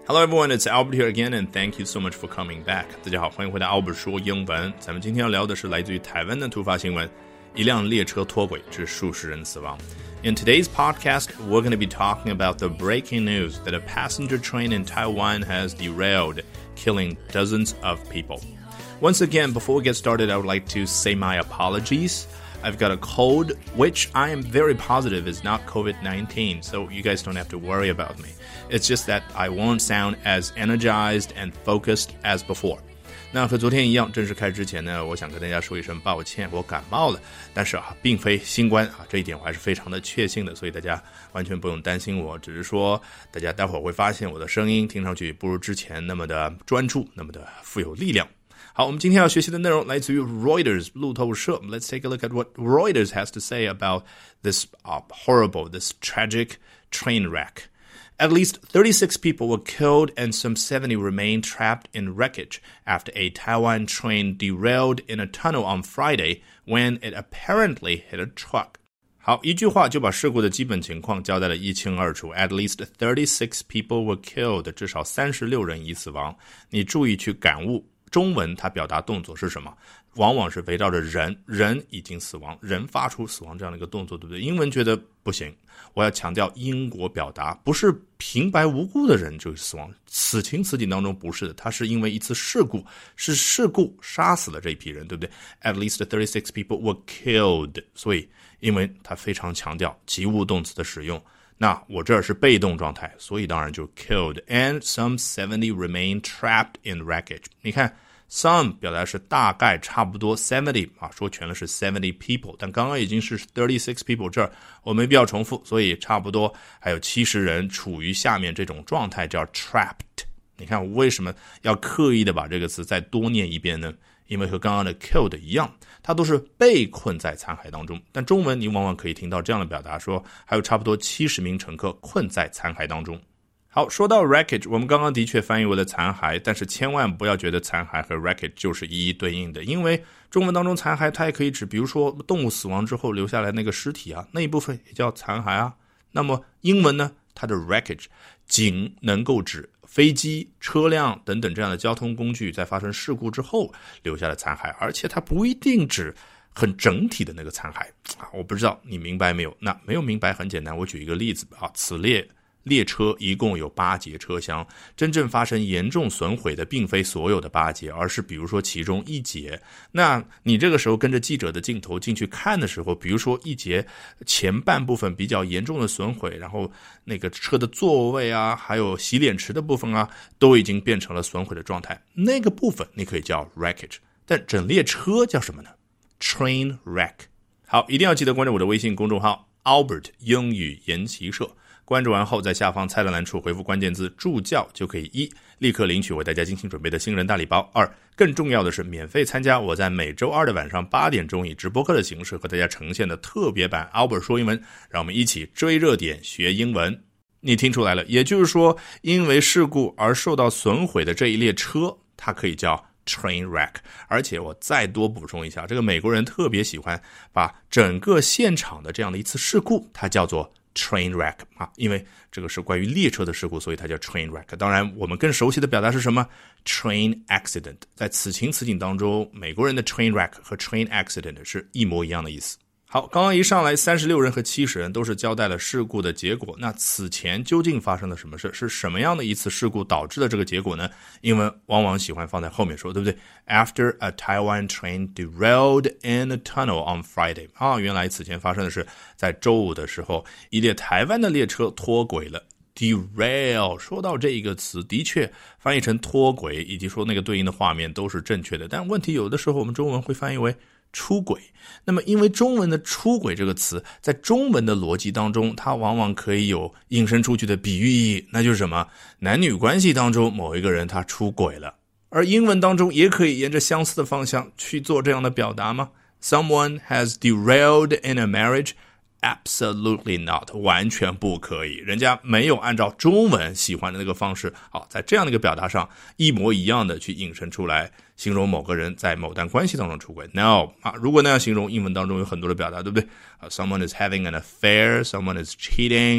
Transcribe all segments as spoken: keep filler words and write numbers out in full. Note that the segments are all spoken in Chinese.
Hello everyone, it's Albert here again, and thank you so much for coming back. 大家好，欢迎回到 Albert 说英文。咱们今天要聊的是来自于台湾的突发新闻，一辆列车脱轨致数十人死亡。In today's podcast, we're going to be talking about the breaking news that a passenger train in Taiwan has derailed, killing dozens of people. Once again, before we get started, I would like to say my apologies.I've got a cold, which I am very positive is not COVID nineteen, so you guys don't have to worry about me. It's just that I won't sound as energized and focused as before. 那和昨天一样，正式开始之前呢，我想跟大家说一声抱歉，我感冒了，但是啊，并非新冠啊，这一点我还是非常的确信的，所以大家完全不用担心我，只是说大家待会儿会发现我的声音听上去不如之前那么的专注，那么的富有力量。好，我们今天要学习的内容来自于 Reuters 路透社。Let's take a look at what Reuters has to say about this uh, horrible, this tragic train wreck. At least thirty-six people were killed and some seventy remain trapped in wreckage after a Taiwan train derailed in a tunnel on Friday when it apparently hit a truck. 好，一句话就把事故的基本情况交代得一清二楚。At least thirty-six people were killed， 至少三十六人已死亡。你注意去感悟。中文它表达动作是什么？往往是围绕着人，人已经死亡，人发出死亡这样的一个动作，对不对？英文觉得不行，我要强调因果表达，不是平白无故的人就死亡，此情此景当中不是的，它是因为一次事故，是事故杀死了这一批人，对不对？ At least thirty-six people were killed， 所以因为它非常强调及物动词的使用。那我这儿是被动状态，所以当然就 killed and some seventy remain trapped in wreckage. 你看 some 表达是大概差不多 seventy 啊，说全了是 seventy people， 但刚刚已经是 thirty-six people， 这儿我没必要重复，所以差不多还有七十人处于下面这种状态叫 trapped。 你看我为什么要刻意的把这个词再多念一遍呢？因为和刚刚的 killed 一样，它都是被困在残骸当中，但中文你往往可以听到这样的表达，说还有差不多七十名乘客困在残骸当中。好，说到 wreckage， 我们刚刚的确翻译为了残骸，但是千万不要觉得残骸和 wreckage 就是一一对应的，因为中文当中残骸它也可以指，比如说动物死亡之后留下来那个尸体啊，那一部分也叫残骸啊。那么英文呢，它的 wreckage 仅能够指飞机、车辆等等这样的交通工具在发生事故之后留下的残骸，而且它不一定指很整体的那个残骸啊。我不知道你明白没有？那没有明白很简单，我举一个例子啊，此列列车一共有八节车厢，真正发生严重损毁的并非所有的八节，而是比如说其中一节。那你这个时候跟着记者的镜头进去看的时候，比如说一节前半部分比较严重的损毁，然后那个车的座位啊，还有洗脸池的部分啊，都已经变成了损毁的状态，那个部分你可以叫 wreckage， 但整列车叫什么呢？ Train wreck。 好，一定要记得关注我的微信公众号 Albert 英语研习社，关注完后在下方菜单栏处回复关键字助教，就可以一立刻领取为大家精心准备的新人大礼包，二更重要的是免费参加我在每周二的晚上八点钟以直播课的形式和大家呈现的特别版 Albert 说英文，让我们一起追热点学英文。你听出来了，也就是说因为事故而受到损毁的这一列车它可以叫train wreck。 而且我再多补充一下，这个美国人特别喜欢把整个现场的这样的一次事故它叫做train wreck 啊，因为这个是关于列车的事故，所以它叫 train wreck。 当然我们更熟悉的表达是什么？ train accident。 在此情此景当中，美国人的 train wreck 和 train accident 是一模一样的意思。好，刚刚一上来三十六人和七十人都是交代了事故的结果，那此前究竟发生了什么事？是什么样的一次事故导致的这个结果呢？英文往往喜欢放在后面说，对不对？ After a Taiwan train derailed in a tunnel on Friday。 啊，原来此前发生的是在周五的时候，一列台湾的列车脱轨了。derail， 说到这一个词，的确翻译成脱轨以及说那个对应的画面都是正确的，但问题有的时候我们中文会翻译为出轨。那么因为中文的出轨这个词在中文的逻辑当中，它往往可以有引申出去的比喻意义，那就是什么？男女关系当中某一个人他出轨了。而英文当中也可以沿着相似的方向去做这样的表达吗？ Someone has derailed in a marriage?Absolutely not， 完全不可以，人家没有按照中文喜欢的那个方式，好，在这样的一个表达上一模一样的去引申出来，形容某个人在某段关系当中出轨。 No 啊，如果那样形容，英文当中有很多的表达，对不对？ uh, Someone is having an affair, someone is cheating，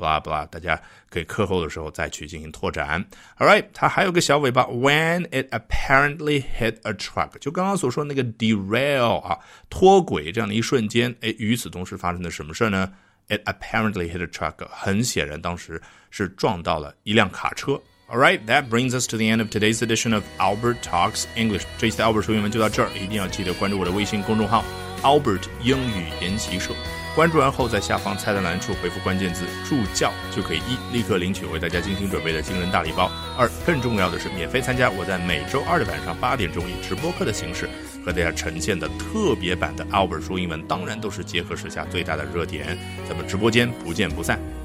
blah blah， 大家可以课后的时候再去进行拓展。Alright， 它还有个小尾巴 when it apparently hit a truck， 就刚刚所说那个 derail 啊，脱轨这样的一瞬间，诶，与此同时发生的什么事呢？ It apparently hit a truck， 很显然当时是撞到了一辆卡车。Alright, that brings us to the end of today's edition of Albert Talks English. 这一次的 Albert 说英文就到这儿，一定要记得关注我的微信公众号 Albert 英语研习社。关注完后，在下方菜单栏处回复关键字助教，就可以一立刻领取为大家精心准备的惊人大礼包，二更重要的是免费参加我在每周二的晚上八点钟以直播课的形式和大家呈现的特别版的 Albert 说英文，当然都是结合时下最大的热点，咱们直播间不见不散。